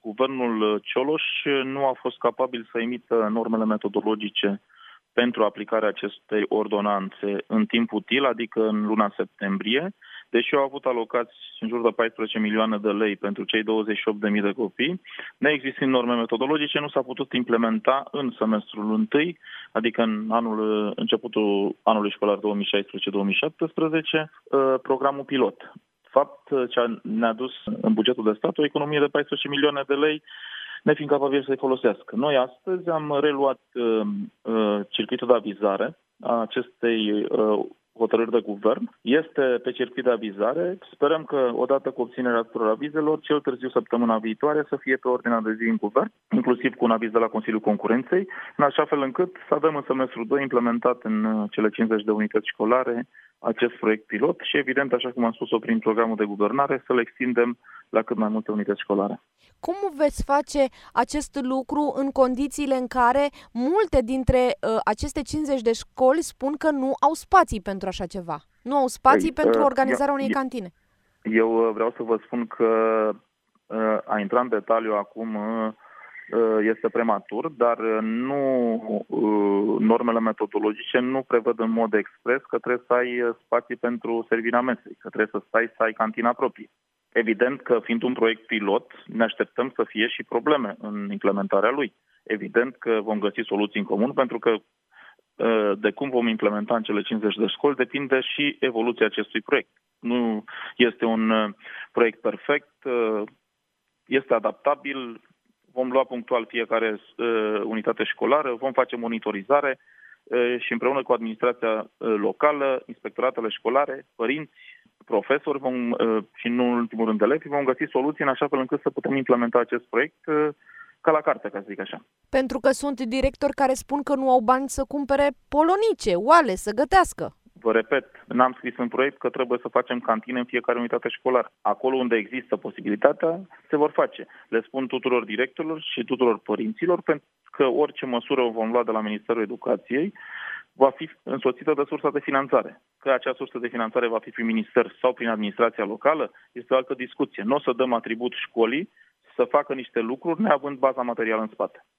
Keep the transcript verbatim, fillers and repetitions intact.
guvernul Cioloș nu a fost capabil să emită normele metodologice pentru aplicarea acestei ordonanțe în timp util, adică în luna septembrie, deși au avut alocați în jur de paisprezece milioane de lei pentru cei douăzeci și opt de mii de copii, neexistind norme metodologice, nu s-a putut implementa în semestrul întâi, adică în anul, începutul anului școlar două mii șaisprezece două mii șaptesprezece, programul pilot. Fapt ce ne-a dus în bugetul de stat o economie de paisprezece milioane de lei, nefiind capabil să-i folosească. Noi astăzi am reluat uh, uh, circuitul de avizare a acestei uh, hotărâri de guvern. Este pe circuit de avizare. Sperăm că, odată cu obținerea tuturor avizelor, cel târziu săptămâna viitoare să fie pe ordinea de zi în guvern, inclusiv cu un aviz de la Consiliul Concurenței, în așa fel încât să avem în semestrul doi implementat în cele cincizeci de unități școlare acest proiect pilot și, evident, așa cum am spus-o prin programul de guvernare, să le extindem la cât mai multe unități școlare. Cum veți face acest lucru în condițiile în care multe dintre uh, aceste cincizeci de școli spun că nu au spații pentru așa ceva? Nu au spații Ei, pentru uh, organizarea unei eu, cantine? Eu vreau să vă spun că uh, a intra în detaliu acum uh, este prematur, dar nu normele metodologice nu prevăd în mod expres că trebuie să ai spații pentru servirea mesei, că trebuie să stai să ai cantina proprie. Evident că, fiind un proiect pilot, ne așteptăm să fie și probleme în implementarea lui. Evident că vom găsi soluții în comun, pentru că de cum vom implementa în cele cincizeci de școli depinde și evoluția acestui proiect. Nu este un proiect perfect, este adaptabil, vom lua punctual fiecare uh, unitate școlară, vom face monitorizare uh, și împreună cu administrația uh, locală, inspectoratele școlare, părinți, profesori vom, uh, și nu în ultimul rând elevi, vom găsi soluții în așa fel încât să putem implementa acest proiect uh, ca la carte, ca să zic așa. Pentru că sunt directori care spun că nu au bani să cumpere polonice, oale, să gătească. Vă repet, n-am scris în proiect că trebuie să facem cantine în fiecare unitate școlară. Acolo unde există posibilitatea, se vor face. Le spun tuturor directorilor și tuturor părinților, pentru că orice măsură o vom lua de la Ministerul Educației va fi însoțită de sursa de finanțare. Că acea sursă de finanțare va fi prin minister sau prin administrația locală, este o altă discuție. Nu o să dăm atribut școlii să facă niște lucruri neavând baza materială în spate.